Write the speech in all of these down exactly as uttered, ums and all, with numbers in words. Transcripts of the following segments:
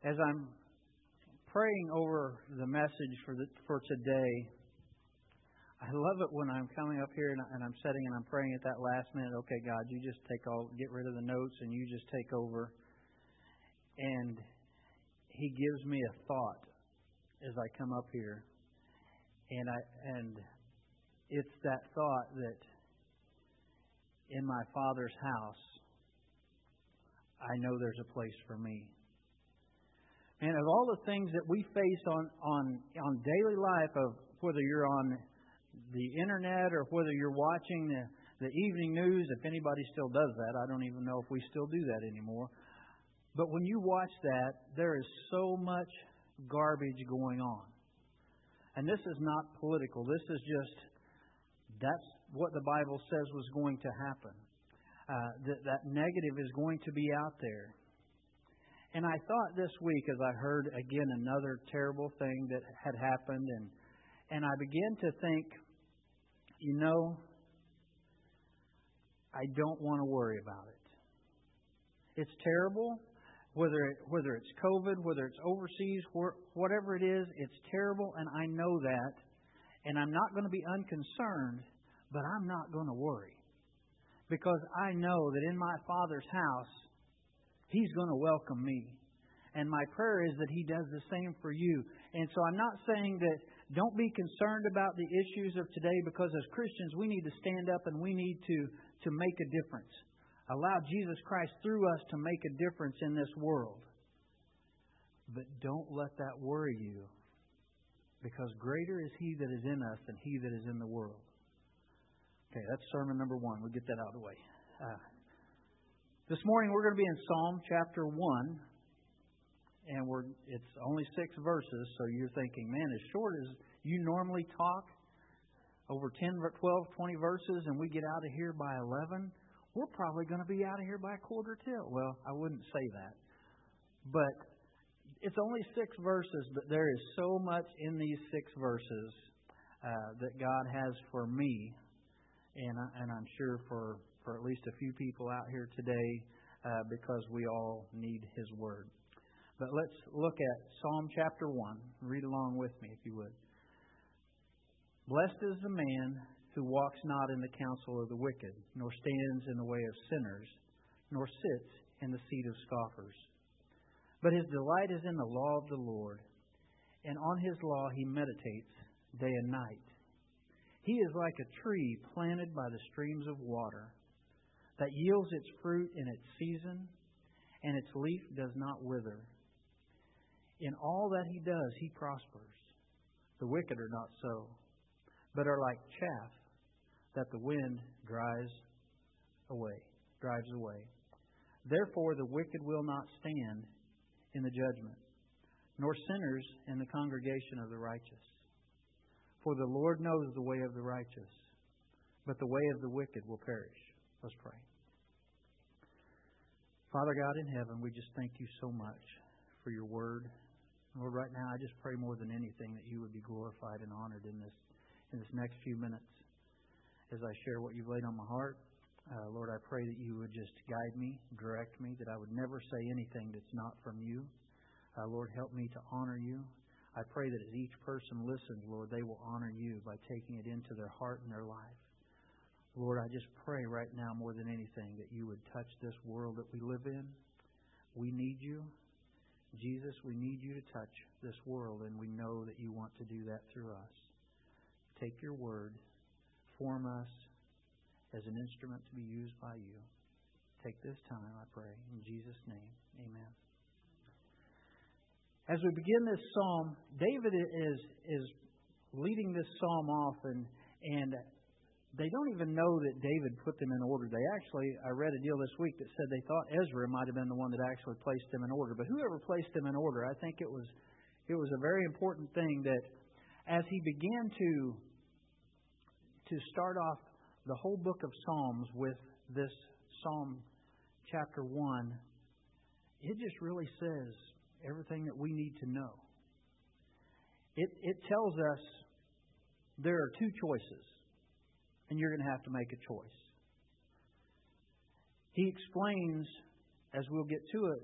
As I'm praying over the message for the, for today, I love it when I'm coming up here and, and I'm sitting and I'm praying at that last minute. Okay, God, you just take all, get rid of the notes and you just take over. And He gives me a thought as I come up here, and I and it's that thought that in my Father's house, I know there's a place for me. And of all the things that we face on, on, on daily life, of whether you're on the internet or whether you're watching the, the evening news, if anybody still does that, I don't even know if we still do that anymore. But when you watch that, there is so much garbage going on. And this is not political. This is just, that's what the Bible says was going to happen. Uh, that, that negative is going to be out there. And I thought this week, as I heard again another terrible thing that had happened, and and I began to think, you know, I don't want to worry about it. It's terrible, whether it, whether it's COVID, whether it's overseas, whatever it is, it's terrible, and I know that. And I'm not going to be unconcerned, but I'm not going to worry. Because I know that in my Father's house, He's going to welcome me. And my prayer is that He does the same for you. And so I'm not saying that don't be concerned about the issues of today, because as Christians we need to stand up and we need to, to make a difference. Allow Jesus Christ through us to make a difference in this world. But don't let that worry you, because greater is He that is in us than he that is in the world. Okay, that's sermon number one. We'll get that out of the way. Uh, This morning we're going to be in Psalm chapter one, and we're it's only six verses, so you're thinking, man, as short as you normally talk, over ten, twelve, twenty verses, and we get out of here by eleven, we're probably going to be out of here by a quarter till. Well, I wouldn't say that. But it's only six verses, but there is so much in these six verses uh, that God has for me, and, I, and I'm sure for for at least a few people out here today, uh, because we all need His Word. But let's look at Psalm chapter one. Read along with me, if you would. Blessed is the man who walks not in the counsel of the wicked, nor stands in the way of sinners, nor sits in the seat of scoffers. But his delight is in the law of the Lord, and on His law he meditates day and night. He is like a tree planted by the streams of water, that yields its fruit in its season, and its leaf does not wither. In all that he does, he prospers. The wicked are not so, but are like chaff that the wind dries away, drives away. Therefore the wicked will not stand in the judgment, nor sinners in the congregation of the righteous. For the Lord knows the way of the righteous, but the way of the wicked will perish. Let's pray. Father God in heaven, we just thank You so much for Your Word. Lord, right now I just pray more than anything that You would be glorified and honored in this in this next few minutes as I share what You've laid on my heart. Uh, Lord, I pray that You would just guide me, direct me, that I would never say anything that's not from You. Uh, Lord, help me to honor You. I pray that as each person listens, Lord, they will honor You by taking it into their heart and their life. Lord, I just pray right now more than anything that You would touch this world that we live in. We need You. Jesus, we need You to touch this world, and we know that You want to do that through us. Take Your Word, form us as an instrument to be used by You. Take this time, I pray, in Jesus' name. Amen. As we begin this psalm, David is is leading this psalm off, and and they don't even know that David put them in order. They actually, I read a deal this week that said they thought Ezra might have been the one that actually placed them in order. But whoever placed them in order, I think it was it was a very important thing that as he began to to start off the whole book of Psalms with this Psalm chapter one, it just really says everything that we need to know. It it tells us there are two choices, and you're going to have to make a choice. He explains, as we'll get to it,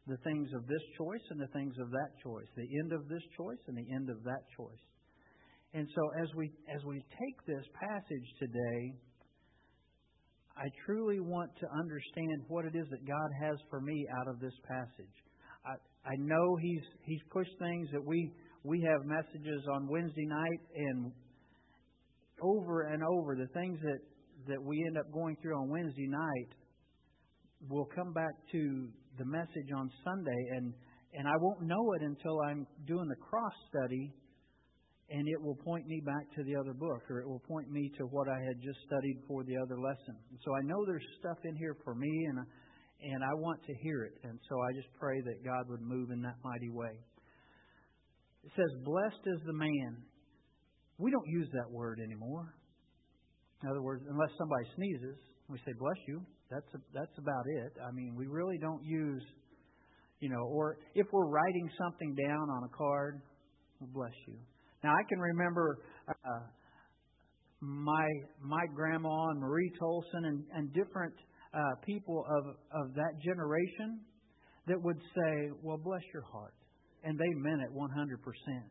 the things of this choice and the things of that choice, the end of this choice and the end of that choice. And so as we as we take this passage today, I truly want to understand what it is that God has for me out of this passage. I, I know He's He's pushed things that we we have messages on Wednesday night, and over and over the things that, that we end up going through on Wednesday night will come back to the message on Sunday, and, and I won't know it until I'm doing the cross study, and it will point me back to the other book, or it will point me to what I had just studied for the other lesson. And so I know there's stuff in here for me, and and I want to hear it. And so I just pray that God would move in that mighty way. It says, blessed is the man. We don't use that word anymore. In other words, unless somebody sneezes, we say, bless you. That's a, that's about it. I mean, we really don't use, you know, or if we're writing something down on a card, well, bless you. Now, I can remember uh, my my grandma and Marie Tolson and, and different uh, people of, of that generation that would say, well, bless your heart. And they meant it one hundred percent.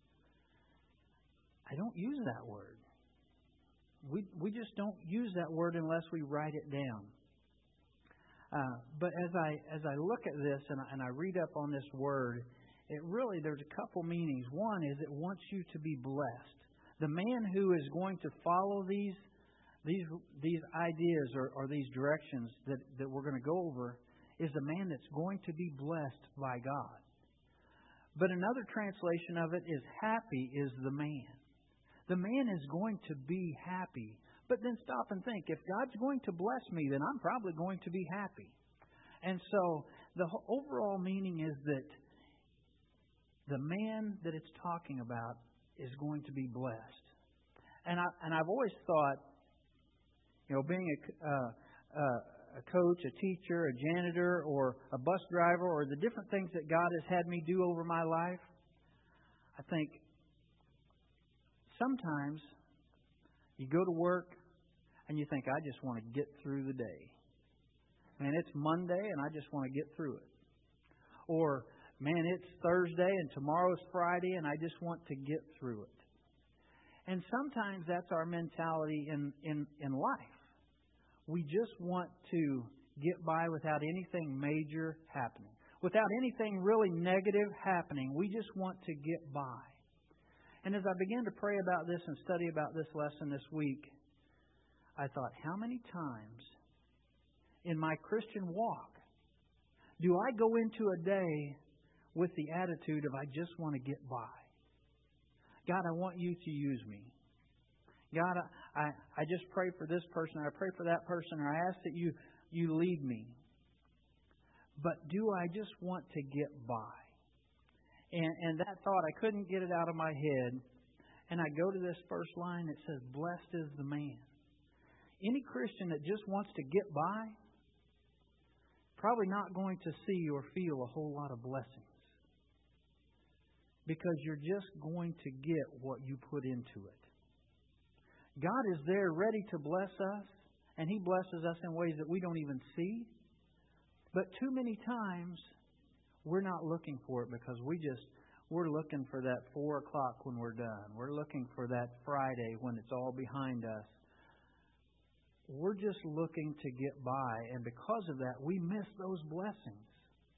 I don't use that word. We we just don't use that word unless we write it down. Uh, but as I as I look at this and I, and I read up on this word, it really, there's a couple meanings. One is it wants you to be blessed. The man who is going to follow these these these ideas or, or these directions that, that we're going to go over is the man that's going to be blessed by God. But another translation of it is happy is the man. The man is going to be happy. But then stop and think, if God's going to bless me, then I'm probably going to be happy. And so the overall meaning is that the man that it's talking about is going to be blessed. And, I, and I've always thought, you know, being a, uh, uh, a coach, a teacher, a janitor, or a bus driver, or the different things that God has had me do over my life, I think sometimes you go to work and you think, I just want to get through the day. Man, it's Monday and I just want to get through it. Or, man, it's Thursday and tomorrow's Friday and I just want to get through it. And sometimes that's our mentality in, in, in life. We just want to get by without anything major happening. Without anything really negative happening. We just want to get by. And as I began to pray about this and study about this lesson this week, I thought, how many times in my Christian walk do I go into a day with the attitude of I just want to get by? God, I want you to use me. God, I, I just pray for this person, or I pray for that person, or I ask that you, you lead me. But do I just want to get by? And, and that thought, I couldn't get it out of my head. And I go to this first line that says, blessed is the man. Any Christian that just wants to get by, probably not going to see or feel a whole lot of blessings. Because you're just going to get what you put into it. God is there ready to bless us, and He blesses us in ways that we don't even see. But too many times, we're not looking for it because we just, we're looking for that four o'clock when we're done. We're looking for that Friday when it's all behind us. We're just looking to get by, and because of that, we miss those blessings.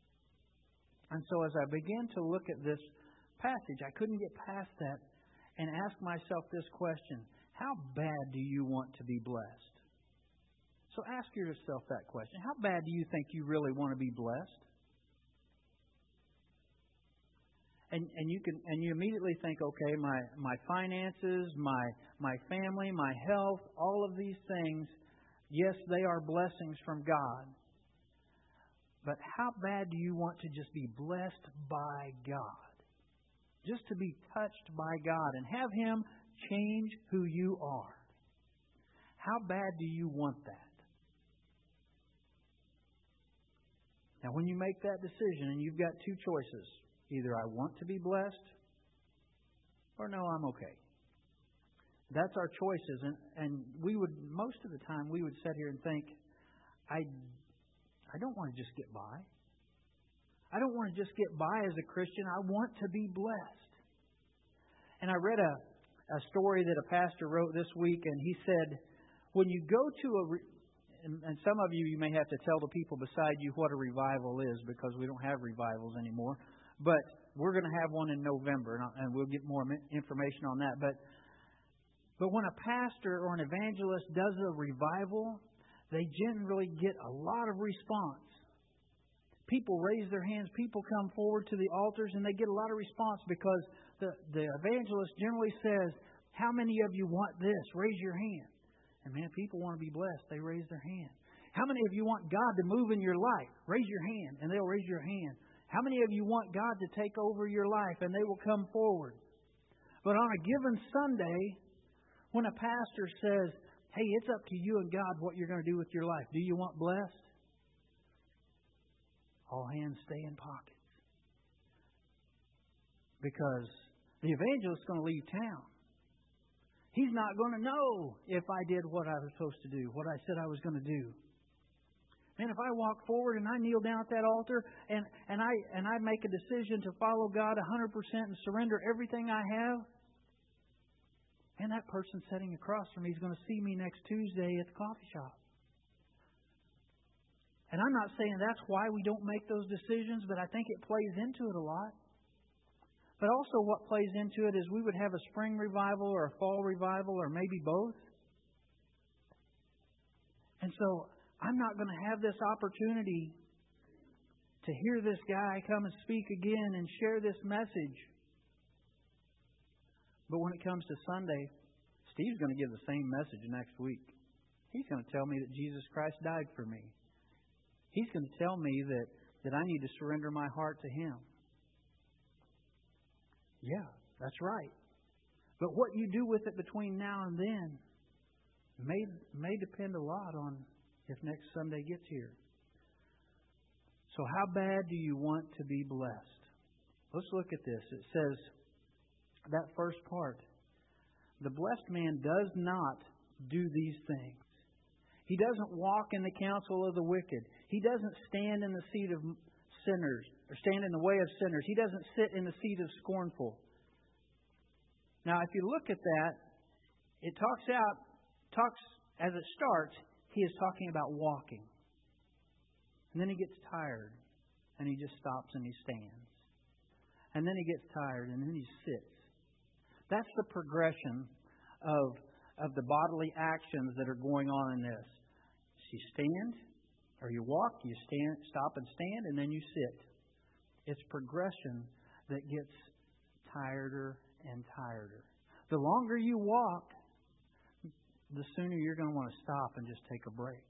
And so as I began to look at this passage, I couldn't get past that and ask myself this question: how bad do you want to be blessed? So ask yourself that question. How bad do you think you really want to be blessed? And and you can and you immediately think, okay, my, my finances, my my family, my health, all of these things, yes, they are blessings from God. But how bad do you want to just be blessed by God? Just to be touched by God and have Him change who you are. How bad do you want that? Now, when you make that decision, and you've got two choices. Either I want to be blessed, or no, I'm okay. That's our choices. And, and we would, most of the time, we would sit here and think, I, I don't want to just get by. I don't want to just get by as a Christian. I want to be blessed. And I read a, a story that a pastor wrote this week, and he said, when you go to a, re- and, and some of you, you may have to tell the people beside you what a revival is, because we don't have revivals anymore. But we're going to have one in November, and, and we'll get more information on that. But But when a pastor or an evangelist does a revival, they generally get a lot of response. People raise their hands, people come forward to the altars, and they get a lot of response because the, the evangelist generally says, how many of you want this? Raise your hand. And man, people want to be blessed. They raise their hand. How many of you want God to move in your life? Raise your hand, and they'll raise your hand. How many of you want God to take over your life? And they will come forward. But on a given Sunday, when a pastor says, hey, it's up to you and God what you're going to do with your life. Do you want blessed? All hands stay in pockets. Because the evangelist is going to leave town. He's not going to know if I did what I was supposed to do, what I said I was going to do. And if I walk forward and I kneel down at that altar and, and I and I make a decision to follow God one hundred percent and surrender everything I have, and that person sitting across from me is going to see me next Tuesday at the coffee shop. And I'm not saying that's why we don't make those decisions, but I think it plays into it a lot. But also what plays into it is we would have a spring revival or a fall revival or maybe both. And so I'm not going to have this opportunity to hear this guy come and speak again and share this message. But when it comes to Sunday, Steve's going to give the same message next week. He's going to tell me that Jesus Christ died for me. He's going to tell me that, that I need to surrender my heart to Him. Yeah, that's right. But what you do with it between now and then may, may depend a lot on if next Sunday gets here. So how bad do you want to be blessed? Let's look at this. It says, that first part, the blessed man does not do these things. He doesn't walk in the counsel of the wicked. He doesn't stand in the seat of sinners, or stand in the way of sinners. He doesn't sit in the seat of scornful. Now, if you look at that, it talks out, talks as it starts, he is talking about walking. And then he gets tired, and he just stops and he stands. And then he gets tired, and then he sits. That's the progression of, of the bodily actions that are going on in this. You stand, or you walk, you stand, stop and stand, and then you sit. It's progression that gets tireder and tireder. The longer you walk, the sooner you're going to want to stop and just take a break.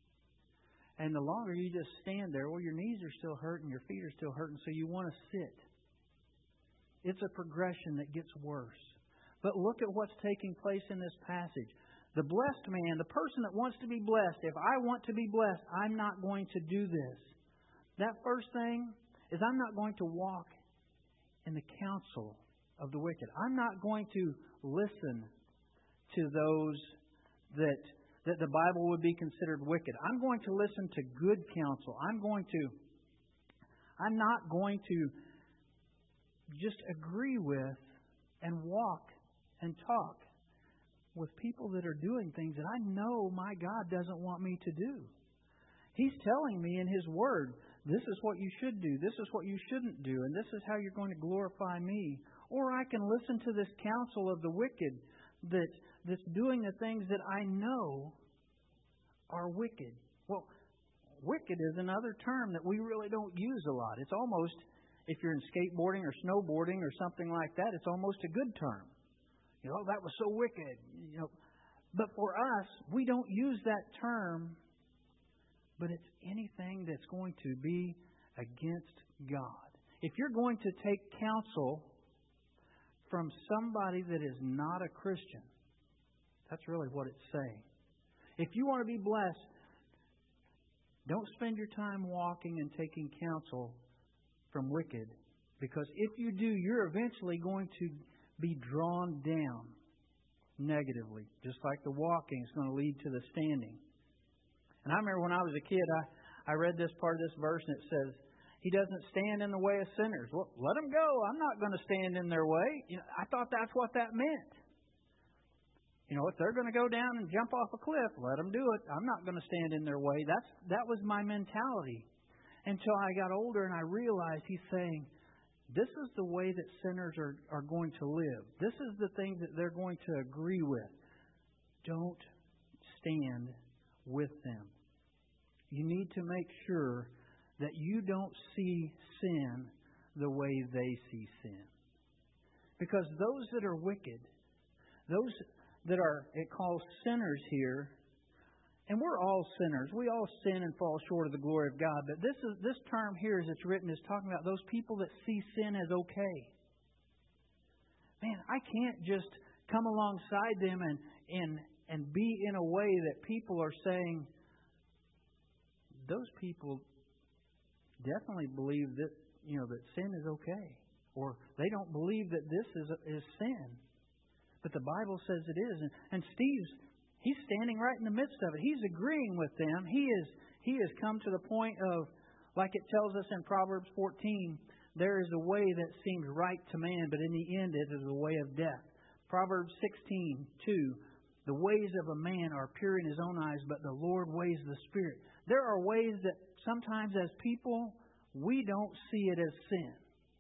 And the longer you just stand there, well, your knees are still hurting, your feet are still hurting, so you want to sit. It's a progression that gets worse. But look at what's taking place in this passage. The blessed man, the person that wants to be blessed, if I want to be blessed, I'm not going to do this. That first thing is I'm not going to walk in the counsel of the wicked. I'm not going to listen to those that that the Bible would be considered wicked. I'm going to listen to good counsel. I'm going to I'm not going to just agree with and walk and talk with people that are doing things that I know my God doesn't want me to do. He's telling me in His Word, this is what you should do, this is what you shouldn't do, and this is how you're going to glorify me. Or I can listen to this counsel of the wicked that, that's doing the things that I know are wicked. Well, wicked is another term that we really don't use a lot. It's almost, if you're in skateboarding or snowboarding or something like that, it's almost a good term. You know, that was so wicked. You know, but for us, we don't use that term, but it's anything that's going to be against God. If you're going to take counsel from somebody that is not a Christian, that's really what it's saying. If you want to be blessed, don't spend your time walking and taking counsel from wicked, because if you do, you're eventually going to be drawn down negatively, just like the walking is going to lead to the standing. And I remember when I was a kid, I, I read this part of this verse, and it says, He doesn't stand in the way of sinners. Well, let them go. I'm not going to stand in their way. You know, I thought that's what that meant. You know, if they're going to go down and jump off a cliff, let them do it. I'm not going to stand in their way. That's that was my mentality until I got older and I realized He's saying, this is the way that sinners are, are going to live. This is the thing that they're going to agree with. Don't stand with them. You need to make sure that you don't see sin the way they see sin. Because those that are wicked, those that are, it calls sinners here, and we're all sinners. We all sin and fall short of the glory of God. But this is this term here, as it's written, is talking about those people that see sin as okay. Man, I can't just come alongside them and and and be in a way that people are saying, those people definitely believe that, you know, that sin is okay, or they don't believe that this is is sin. But the Bible says it is, and, and Steve's he's standing right in the midst of it. He's agreeing with them. He is he has come to the point of, like it tells us in Proverbs fourteen, there is a way that seems right to man, but in the end it is a way of death. Proverbs sixteen two, the ways of a man are pure in his own eyes, but the Lord weighs the spirit. There are ways that sometimes as people, we don't see it as sin.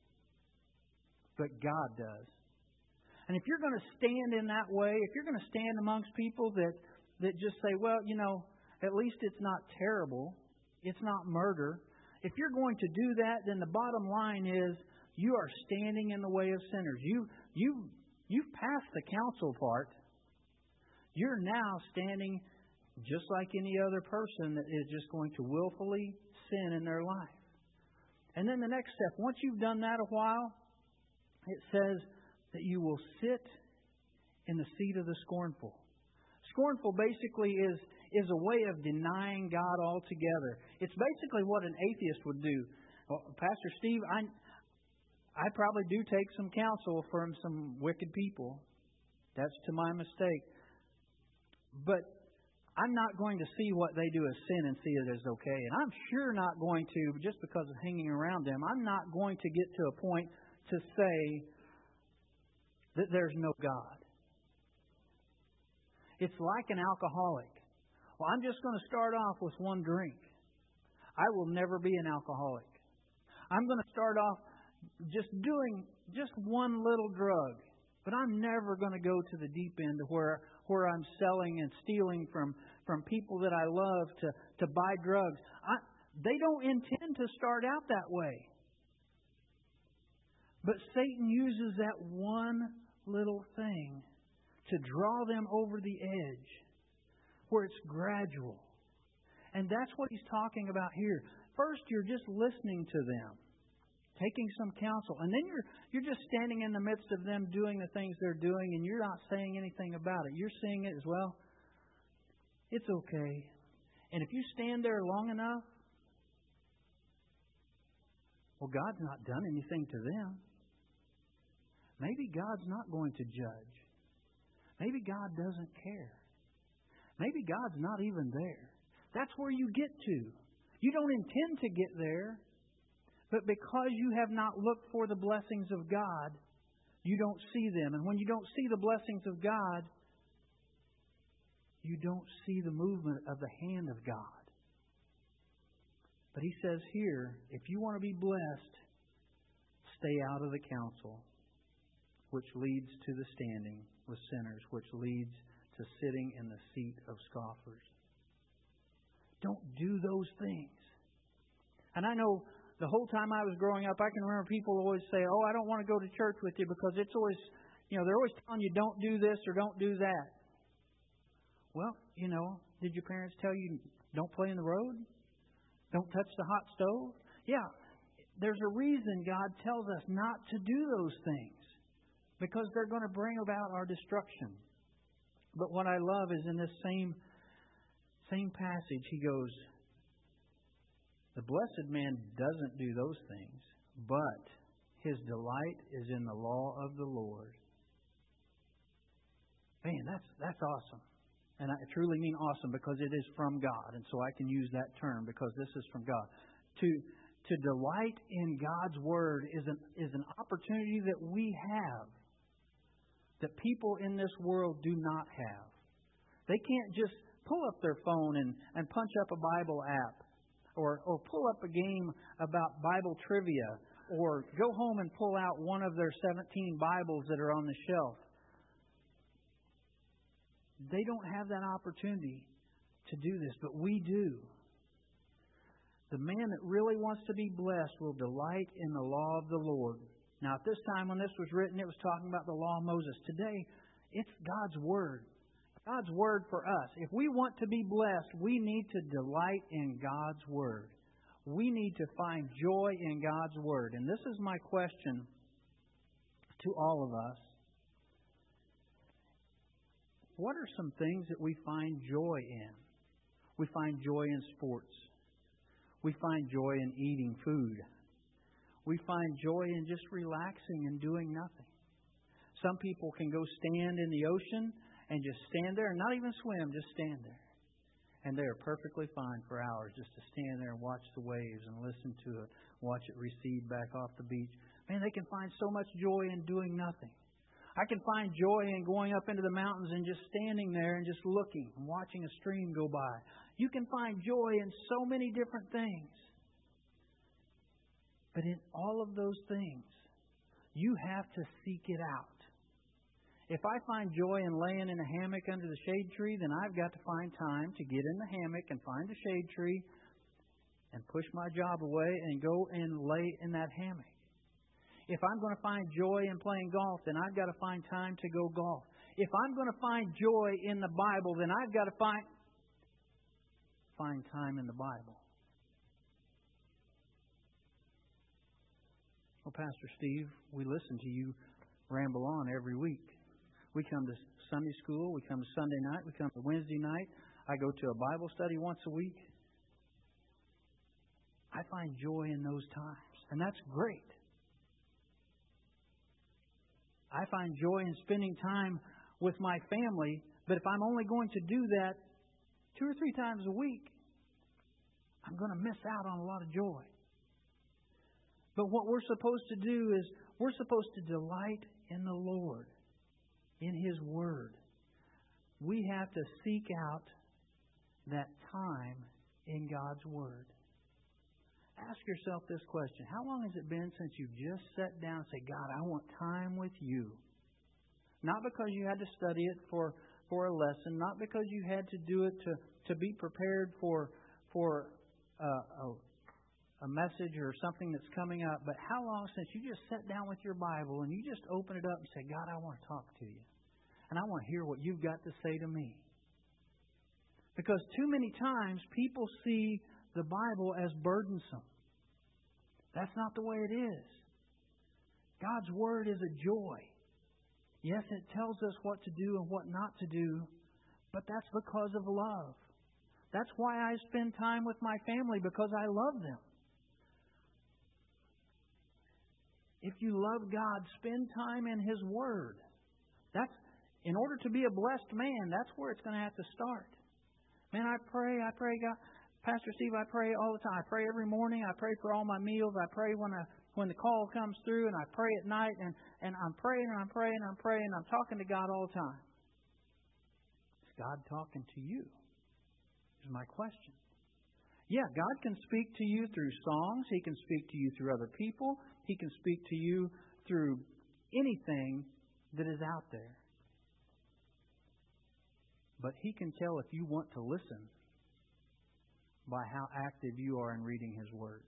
But God does. And if you're going to stand in that way, if you're going to stand amongst people that, that just say, well, you know, at least it's not terrible, it's not murder. If you're going to do that, then the bottom line is you are standing in the way of sinners. You, you, you've passed the counsel part. You're now standing just like any other person that is just going to willfully sin in their life. And then the next step, once you've done that a while, it says that you will sit in the seat of the scornful. Scornful basically is, is a way of denying God altogether. It's basically what an atheist would do. Well, Pastor Steve, I, I probably do take some counsel from some wicked people. That's to my mistake. But I'm not going to see what they do as sin and see it as okay. And I'm sure not going to, just because of hanging around them, I'm not going to get to a point to say that there's no God. It's like an alcoholic. Well, I'm just going to start off with one drink. I will never be an alcoholic. I'm going to start off just doing just one little drug. But I'm never going to go to the deep end where where I'm selling and stealing from, from people that I love to, to buy drugs. I, they don't intend to start out that way. But Satan uses that one little thing to draw them over the edge where it's gradual. And that's what he's talking about here. First, you're just listening to them, taking some counsel. And then you're you're just standing in the midst of them doing the things they're doing, and you're not saying anything about it. You're seeing it as well. It's okay. And if you stand there long enough, well, God's not done anything to them. Maybe God's not going to judge. Maybe God doesn't care. Maybe God's not even there. That's where you get to. You don't intend to get there. But because you have not looked for the blessings of God, you don't see them. And when you don't see the blessings of God, you don't see the movement of the hand of God. But he says here, if you want to be blessed, stay out of the counsel, which leads to the standing with sinners, which leads to sitting in the seat of scoffers. Don't do those things. And I know the whole time I was growing up, I can remember people always say, oh, I don't want to go to church with you because it's always, you know, they're always telling you don't do this or don't do that. Well, you know, did your parents tell you don't play in the road? Don't touch the hot stove? Yeah, there's a reason God tells us not to do those things because they're going to bring about our destruction. But what I love is in this same, same passage, he goes, the blessed man doesn't do those things, but his delight is in the law of the Lord. Man, that's that's awesome. And I truly mean awesome because it is from God. And so I can use that term because this is from God. To to delight in God's Word is an, is an opportunity that we have that people in this world do not have. They can't just pull up their phone and, and punch up a Bible app or, or pull up a game about Bible trivia or go home and pull out one of their seventeen Bibles that are on the shelf. They don't have that opportunity to do this, but we do. The man that really wants to be blessed will delight in the law of the Lord. Now, at this time when this was written, it was talking about the law of Moses. Today, it's God's Word. God's Word for us. If we want to be blessed, we need to delight in God's Word. We need to find joy in God's Word. And this is my question to all of us. What are some things that we find joy in? We find joy in sports. We find joy in eating food. We find joy in just relaxing and doing nothing. Some people can go stand in the ocean and just stand there and not even swim, just stand there. And they are perfectly fine for hours just to stand there and watch the waves and listen to it, watch it recede back off the beach. Man, they can find so much joy in doing nothing. I can find joy in going up into the mountains and just standing there and just looking and watching a stream go by. You can find joy in so many different things. But in all of those things, you have to seek it out. If I find joy in laying in a hammock under the shade tree, then I've got to find time to get in the hammock and find a shade tree and push my job away and go and lay in that hammock. If I'm going to find joy in playing golf, then I've got to find time to go golf. If I'm going to find joy in the Bible, then I've got to find find time in the Bible. Well, Pastor Steve, we listen to you ramble on every week. We come to Sunday school, we come to Sunday night, we come to Wednesday night. I go to a Bible study once a week. I find joy in those times, and that's great. I find joy in spending time with my family, but if I'm only going to do that two or three times a week, I'm going to miss out on a lot of joy. But what we're supposed to do is we're supposed to delight in the Lord, in His Word. We have to seek out that time in God's Word. Ask yourself this question. How long has it been since you've just sat down and said, God, I want time with you? Not because you had to study it for, for a lesson, not because you had to do it to, to be prepared for, for a, a, a message or something that's coming up, but how long since you just sat down with your Bible and you just open it up and say, God, I want to talk to you. And I want to hear what you've got to say to me. Because too many times people see the Bible as burdensome. That's not the way it is. God's Word is a joy. Yes, it tells us what to do and what not to do, but that's because of love. That's why I spend time with my family, because I love them. If you love God, spend time in His Word. That's in order to be a blessed man, that's where it's going to have to start. Man, I pray, I pray, God. Pastor Steve, I pray all the time. I pray every morning. I pray for all my meals. I pray when I, when the call comes through, and I pray at night, and, and I'm praying and I'm praying and I'm praying. And I'm talking to God all the time. Is God talking to you? Is my question. Yeah, God can speak to you through songs. He can speak to you through other people. He can speak to you through anything that is out there. But He can tell if you want to listen by how active you are in reading His Word.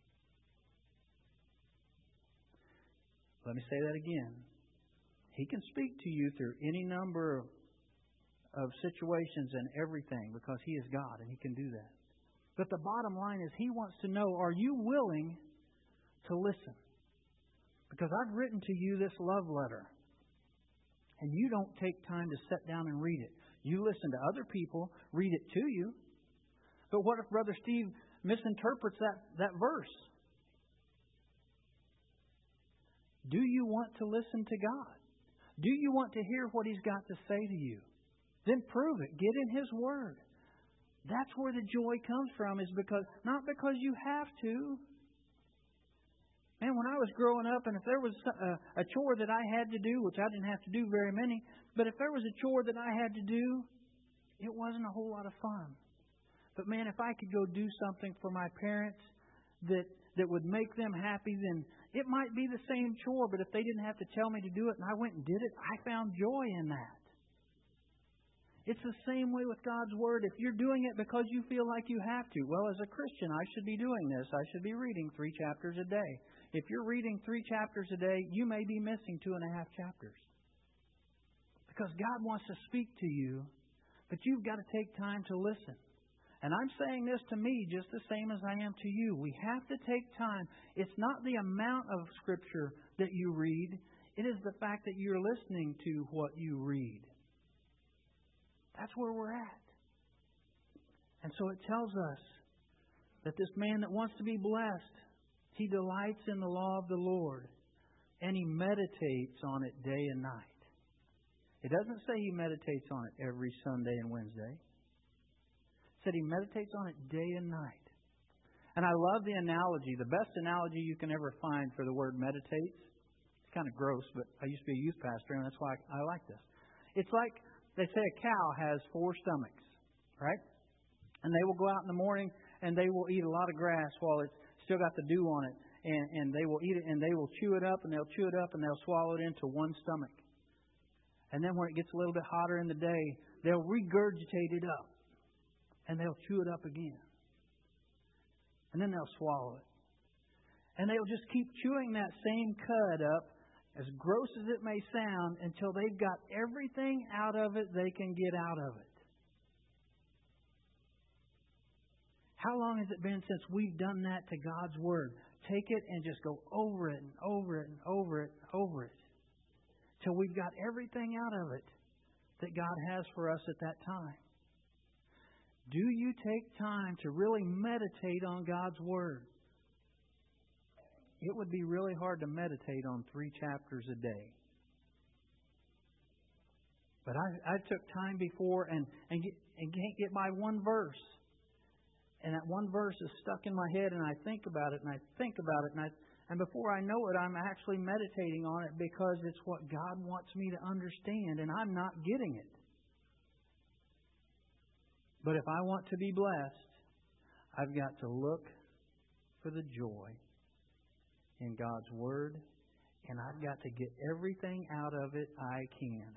Let me say that again. He can speak to you through any number of, of situations and everything, because He is God and He can do that. But the bottom line is He wants to know, are you willing to listen? Because I've written to you this love letter, and you don't take time to sit down and read it. You listen to other people read it to you. But what if Brother Steve misinterprets that, that verse? Do you want to listen to God? Do you want to hear what He's got to say to you? Then prove it. Get in His Word. That's where the joy comes from, is because not because you have to, Man, when I was growing up, and if there was a, a chore that I had to do, which I didn't have to do very many, but if there was a chore that I had to do, it wasn't a whole lot of fun. But man, if I could go do something for my parents that that would make them happy, then it might be the same chore, but if they didn't have to tell me to do it and I went and did it, I found joy in that. It's the same way with God's Word. If you're doing it because you feel like you have to, well, as a Christian, I should be doing this. I should be reading three chapters a day. If you're reading three chapters a day, you may be missing two and a half chapters. Because God wants to speak to you, but you've got to take time to listen. And I'm saying this to me just the same as I am to you. We have to take time. It's not the amount of Scripture that you read. It is the fact that you're listening to what you read. That's where we're at. And so it tells us that this man that wants to be blessed, he delights in the law of the Lord, and he meditates on it day and night. It doesn't say he meditates on it every Sunday and Wednesday. It said he meditates on it day and night. And I love the analogy. The best analogy you can ever find for the word meditates. It's kind of gross, but I used to be a youth pastor, and that's why I like this. It's like they say a cow has four stomachs, right? And they will go out in the morning and they will eat a lot of grass while it's still got the dew on it. And, and they will eat it and they will chew it up and they'll chew it up and they'll swallow it into one stomach. And then when it gets a little bit hotter in the day, they'll regurgitate it up. And they'll chew it up again. And then they'll swallow it. And they'll just keep chewing that same cud up, as gross as it may sound, until they've got everything out of it they can get out of it. How long has it been since we've done that to God's Word? Take it and just go over it and over it and over it and over it. Till we've got everything out of it that God has for us at that time. Do you take time to really meditate on God's Word? It would be really hard to meditate on three chapters a day. But I, I took time before and, and, get, and can't get by one verse. And that one verse is stuck in my head and I think about it and I think about it. And, I, and before I know it, I'm actually meditating on it because it's what God wants me to understand and I'm not getting it. But if I want to be blessed, I've got to look for the joy in God's Word, and I've got to get everything out of it I can.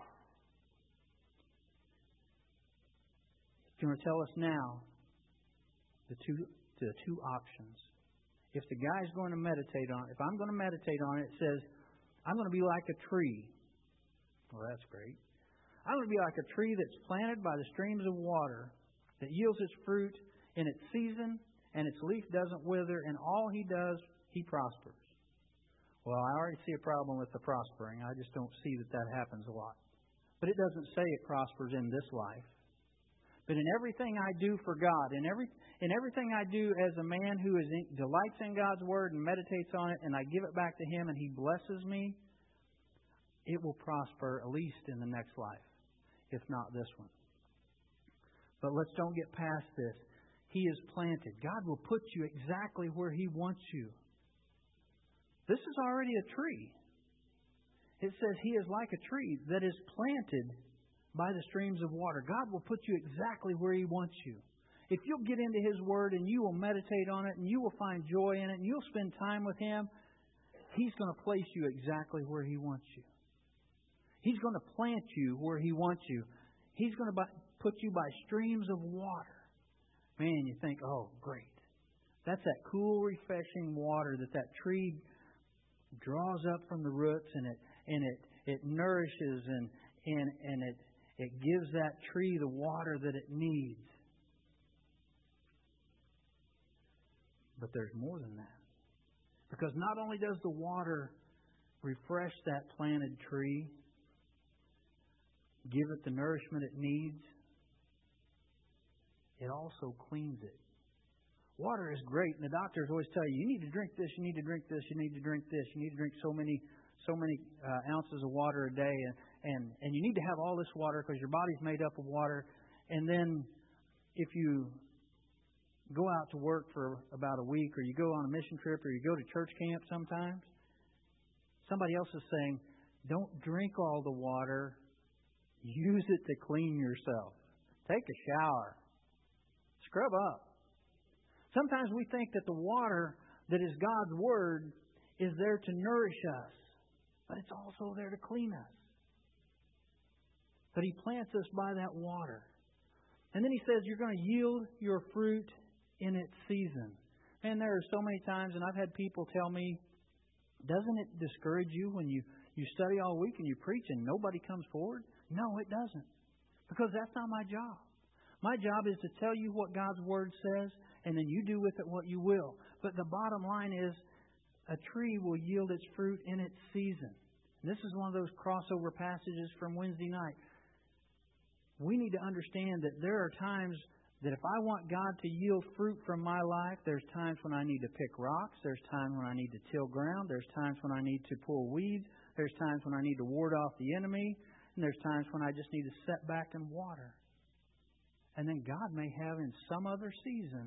He's going to tell us now the two the two options. If the guy's going to meditate on it, if I'm going to meditate on it, it says, I'm going to be like a tree. Well, that's great. I'm going to be like a tree that's planted by the streams of water, that yields its fruit in its season, and its leaf doesn't wither, and all he does, he prospers. Well, I already see a problem with the prospering. I just don't see that that happens a lot. But it doesn't say it prospers in this life. But in everything I do for God, in every in everything I do as a man who is in, delights in God's Word and meditates on it, and I give it back to Him and He blesses me, it will prosper at least in the next life, if not this one. But let's don't get past this. He is planted. God will put you exactly where He wants you. This is already a tree. It says He is like a tree that is planted by the streams of water. God will put you exactly where He wants you. If you'll get into His Word and you will meditate on it and you will find joy in it and you'll spend time with Him, He's going to place you exactly where He wants you. He's going to plant you where He wants you. He's going to put you by streams of water. Man, you think, oh, great. That's that cool, refreshing water that that tree draws up from the roots, and it and it, it nourishes and and and it it gives that tree the water that it needs. But there's more than that. Because not only does the water refresh that planted tree, give it the nourishment it needs, it also cleans it. Water is great, and the doctors always tell you, you need to drink this, you need to drink this, you need to drink this, you need to drink so many so many uh, ounces of water a day, and, and, and you need to have all this water because your body's made up of water. And then if you go out to work for about a week, or you go on a mission trip, or you go to church camp sometimes, somebody else is saying, don't drink all the water. Use it to clean yourself. Take a shower. Scrub up. Sometimes we think that the water that is God's Word is there to nourish us, but it's also there to clean us. But He plants us by that water. And then He says you're going to yield your fruit in its season. And there are so many times, and I've had people tell me, doesn't it discourage you when you, you study all week and you preach and nobody comes forward? No, it doesn't. Because that's not my job. My job is to tell you what God's Word says, and then you do with it what you will. But the bottom line is, a tree will yield its fruit in its season. And this is one of those crossover passages from Wednesday night. We need to understand that there are times that if I want God to yield fruit from my life, there's times when I need to pick rocks. There's times when I need to till ground. There's times when I need to pull weeds. There's times when I need to ward off the enemy. And there's times when I just need to set back and water. And then God may have in some other season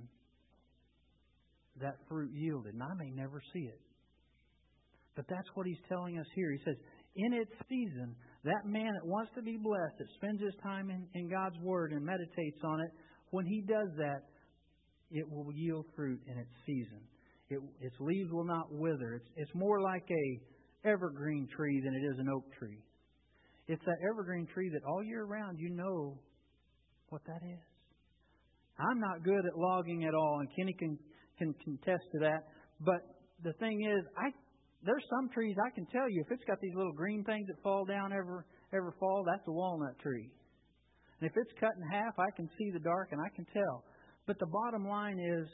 that fruit yielded. And I may never see it. But that's what He's telling us here. He says, in its season, that man that wants to be blessed, that spends his time in, in God's Word and meditates on it, when he does that, it will yield fruit in its season. It, its leaves will not wither. It's, it's more like a evergreen tree than it is an oak tree. It's that evergreen tree that all year round you know what that is. I'm not good at logging at all, and Kenny can, can contest to that. But the thing is, I there's some trees I can tell you, if it's got these little green things that fall down every, every fall, that's a walnut tree. And if it's cut in half, I can see the dark and I can tell. But the bottom line is,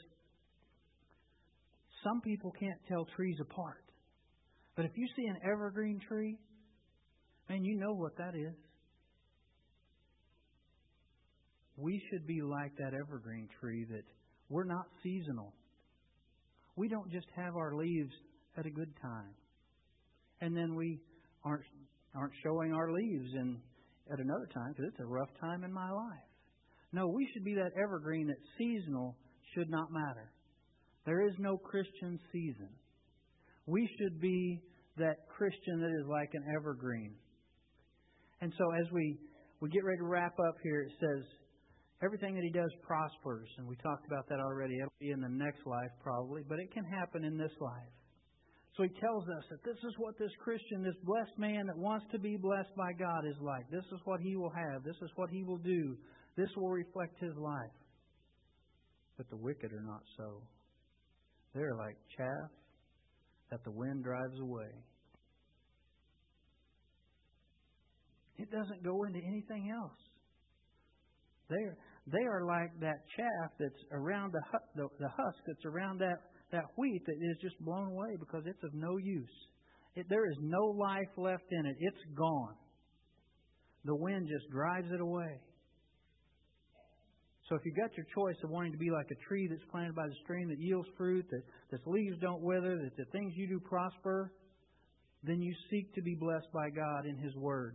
some people can't tell trees apart. But if you see an evergreen tree, man, you know what that is. We should be like that evergreen tree, that we're not seasonal. We don't just have our leaves at a good time, and then we aren't aren't showing our leaves in at another time because it's a rough time in my life. No, we should be that evergreen that seasonal should not matter. There is no Christian season. We should be that Christian that is like an evergreen. And so as we, we get ready to wrap up here, it says, everything that He does prospers. And we talked about that already. It'll be in the next life probably, but it can happen in this life. So He tells us that this is what this Christian, this blessed man that wants to be blessed by God is like. This is what he will have. This is what he will do. This will reflect his life. But the wicked are not so. They're like chaff that the wind drives away. It doesn't go into anything else. They're, they are like that chaff that's around the, the, the husk that's around that That wheat that is just blown away because it's of no use. It, there is no life left in it. It's gone. The wind just drives it away. So if you've got your choice of wanting to be like a tree that's planted by the stream that yields fruit, that, that the leaves don't wither, that the things you do prosper, then you seek to be blessed by God in His Word.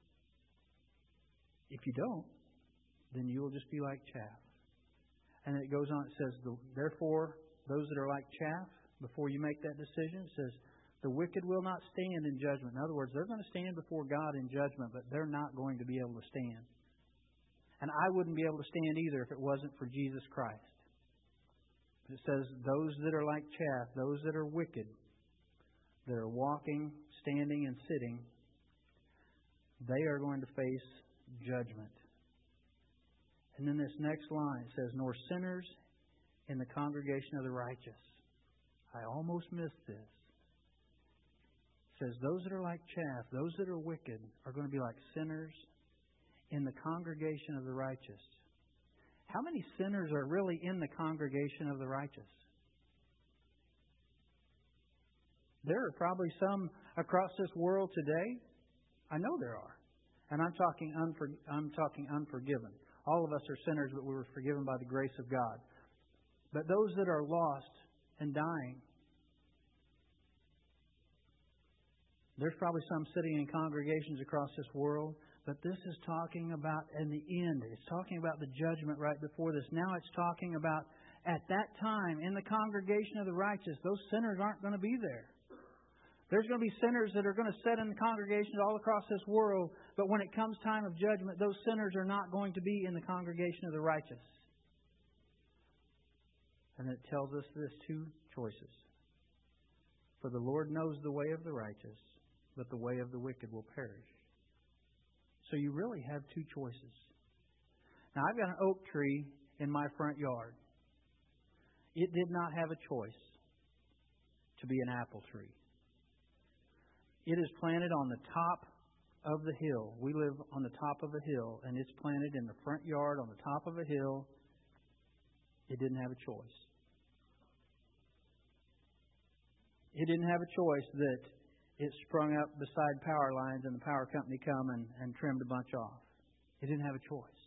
If you don't, then you will just be like chaff. And it goes on, it says, therefore, those that are like chaff, before you make that decision, it says, the wicked will not stand in judgment. In other words, they're going to stand before God in judgment, but they're not going to be able to stand. And I wouldn't be able to stand either if it wasn't for Jesus Christ. But it says, those that are like chaff, those that are wicked, that are walking, standing, and sitting, they are going to face judgment. And then this next line says, nor sinners in the congregation of the righteous. I almost missed this. It says, those that are like chaff, those that are wicked, are going to be like sinners in the congregation of the righteous. How many sinners are really in the congregation of the righteous? There are probably some across this world today. I know there are. And I'm talking, unfor- I'm talking unforgiven. All of us are sinners, but we were forgiven by the grace of God. But those that are lost and dying, there's probably some sitting in congregations across this world, but this is talking about in the end. It's talking about the judgment right before this. Now it's talking about at that time, in the congregation of the righteous, those sinners aren't going to be there. There's going to be sinners that are going to sit in the congregations all across this world, but when it comes time of judgment, those sinners are not going to be in the congregation of the righteous. And it tells us this, two choices. For the Lord knows the way of the righteous, but the way of the wicked will perish. So you really have two choices. Now, I've got an oak tree in my front yard. It did not have a choice to be an apple tree. It is planted on the top of the hill. We live on the top of a hill, and it's planted in the front yard on the top of a hill. It didn't have a choice. It didn't have a choice that it sprung up beside power lines and the power company come and, and trimmed a bunch off. It didn't have a choice.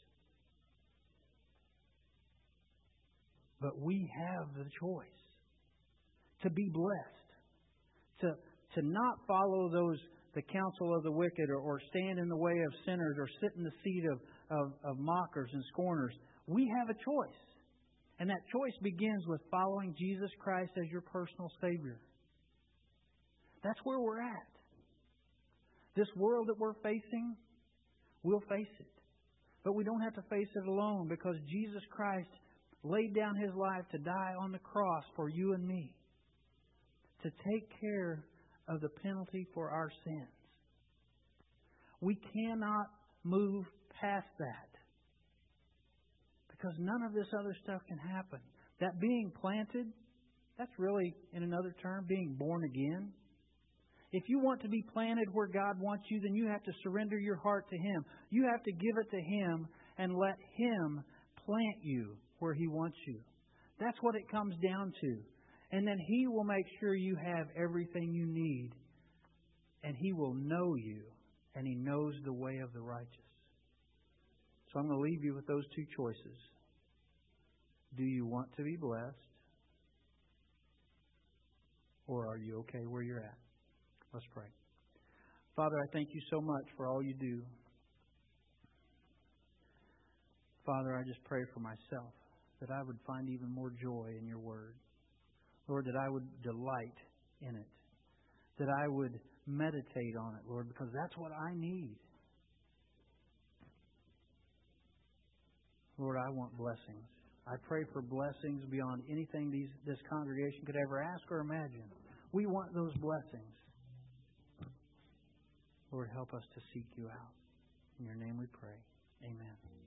But we have the choice to be blessed, to, to not follow those the counsel of the wicked or, or stand in the way of sinners or sit in the seat of, of, of mockers and scorners. We have a choice. And that choice begins with following Jesus Christ as your personal Savior. That's where we're at. This world that we're facing, we'll face it. But we don't have to face it alone, because Jesus Christ laid down His life to die on the cross for you and me, to take care of the penalty for our sins. We cannot move past that, because none of this other stuff can happen. That being planted, that's really, in another term, being born again. If you want to be planted where God wants you, then you have to surrender your heart to Him. You have to give it to Him and let Him plant you where He wants you. That's what it comes down to. And then He will make sure you have everything you need. And He will know you. And He knows the way of the righteous. So I'm going to leave you with those two choices. Do you want to be blessed? Or are you okay where you're at? Let's pray. Father, I thank You so much for all You do. Father, I just pray for myself that I would find even more joy in Your Word. Lord, that I would delight in it. That I would meditate on it, Lord, because that's what I need. Lord, I want blessings. I pray for blessings beyond anything these, this congregation could ever ask or imagine. We want those blessings. Lord, help us to seek You out. In Your name we pray. Amen.